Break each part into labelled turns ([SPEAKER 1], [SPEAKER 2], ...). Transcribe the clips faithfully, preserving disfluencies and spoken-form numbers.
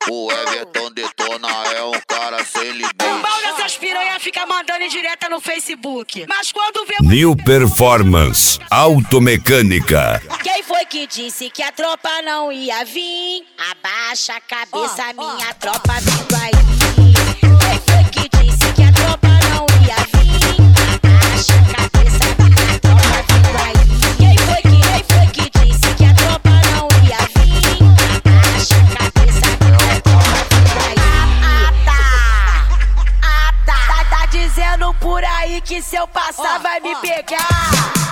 [SPEAKER 1] O Everton Detona é um cara sem limite.
[SPEAKER 2] O pau dessas piranha fica mandando em direta no Facebook. Mas quando vê...
[SPEAKER 3] New Performance Automecânica.
[SPEAKER 4] Quem foi que disse que a tropa não ia vir? Abaixa a cabeça,
[SPEAKER 2] oh,
[SPEAKER 4] minha
[SPEAKER 2] oh,
[SPEAKER 4] tropa vindo aí. Quem foi que disse que a tropa não ia vir? Abaixa a cabeça, minha tropa vindo aí. Quem foi que, quem foi que disse que a tropa não ia vir? Abaixa a cabeça, minha tropa vindo aí. Ah, tá, ah, tá, tá, tá dizendo por aí que se eu passar
[SPEAKER 2] oh,
[SPEAKER 4] vai me
[SPEAKER 2] oh.
[SPEAKER 4] pegar.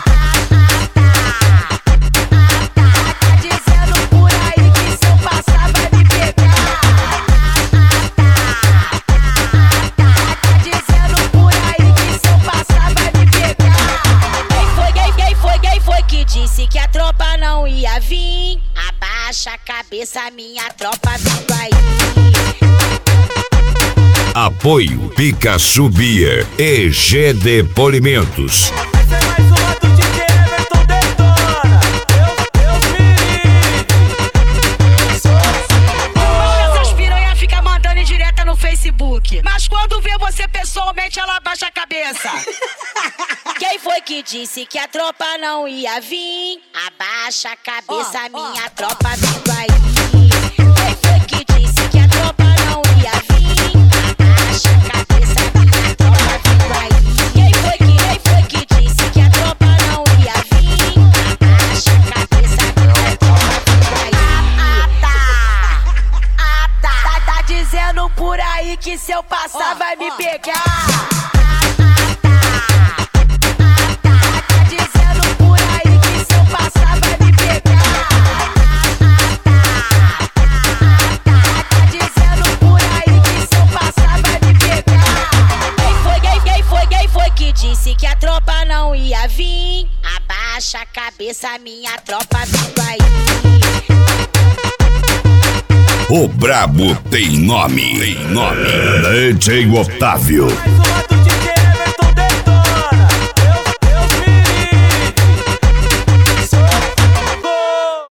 [SPEAKER 4] Disse que a tropa não ia vir. Abaixa a cabeça, minha tropa vindo aí.
[SPEAKER 3] Apoio Pikachu Beer e G D Polimentos.
[SPEAKER 5] Essa é mais uma do D J Everton Detona. Deus, Deus me livre.
[SPEAKER 2] O pau dessas piranha fica mandando em direta no Facebook. Mas quando vê você pessoalmente, ela abaixa a cabeça.
[SPEAKER 4] Quem foi que disse que a tropa não ia vir? Abaixa a cabeça,
[SPEAKER 2] oh,
[SPEAKER 4] minha
[SPEAKER 2] oh,
[SPEAKER 4] tropa vindo aí. Quem foi que disse que a tropa não ia vir? Abaixa a cabeça, minha tropa vindo aí. Quem foi que, quem foi que disse que a tropa não ia vir? Abaixa a cabeça, minha tropa vindo aí. Ah, tá, ah, tá, tá, tá dizendo por aí que se eu passar
[SPEAKER 2] oh,
[SPEAKER 4] vai me
[SPEAKER 2] oh.
[SPEAKER 4] pegar. Disse que a tropa não ia vir. Abaixa a cabeça, minha tropa vindo aí.
[SPEAKER 3] O brabo tem nome, tem nome. D J Otávio.
[SPEAKER 5] Mais uma